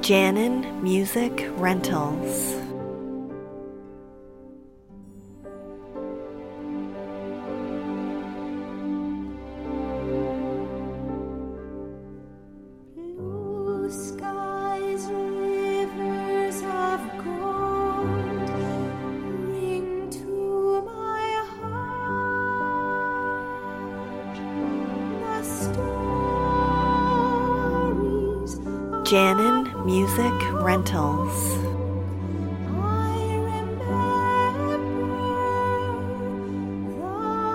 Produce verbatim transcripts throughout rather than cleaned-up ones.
Janin Music Rentals. Blue skies, rivers of gold, ring to my heart the stories of Janin Music Rentals. I remember the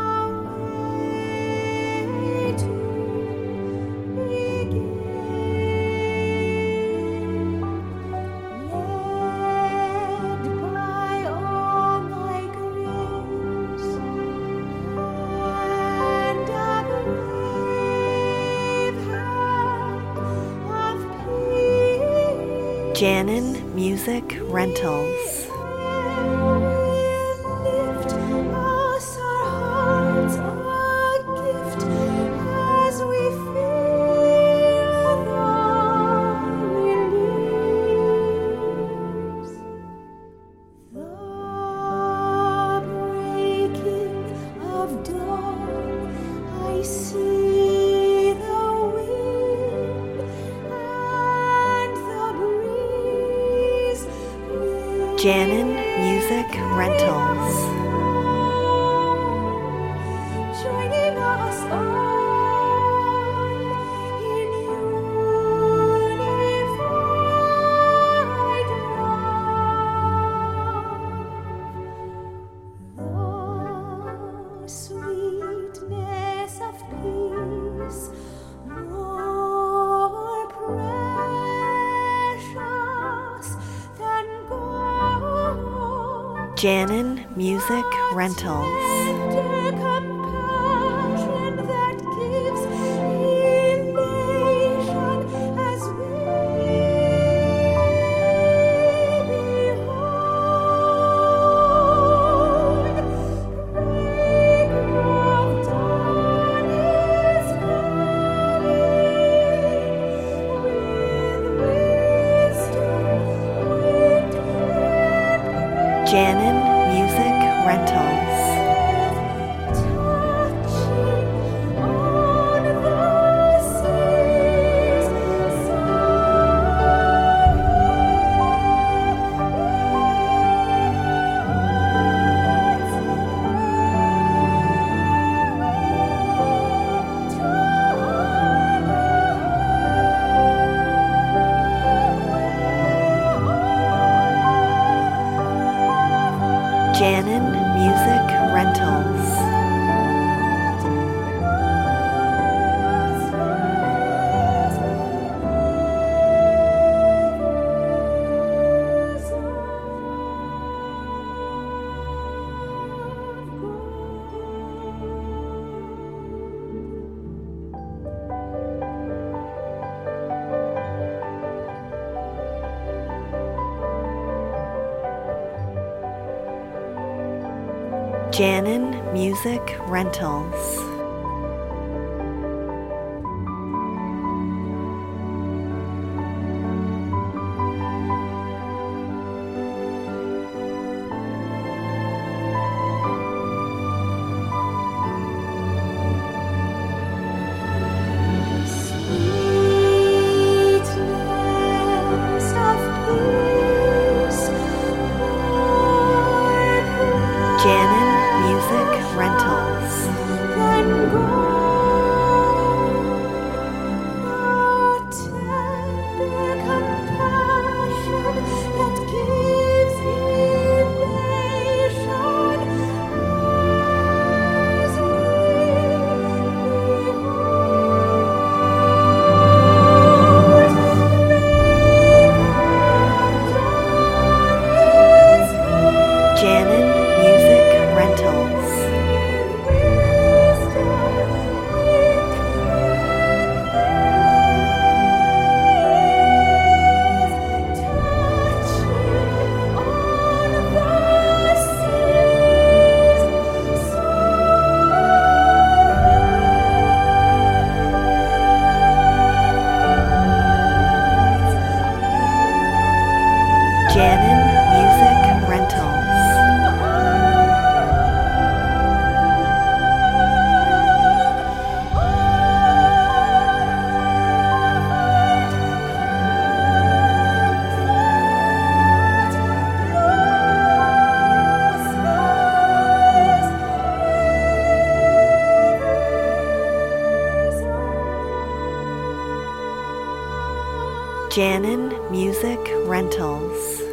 way to begin, led by all my grace and a brave hand of peace. Janin Music Rentals. Lift us our hearts a gift as we feel the release. The breaking of dawn, I see the wind and the breeze. Janin Music Rentals. Joining us all in unified love. The sweetness of peace, more precious than gold. Janin Music Rentals. Tender compassion that gives elation as we behold. Break of dawn is coming with wisdom, wind, and Janin Music Rentals. touching on the seas, Janin Music Rentals. Janin Music Rentals. Sweetness of peace, more Janin Music Rentals. than Janin Music Rentals.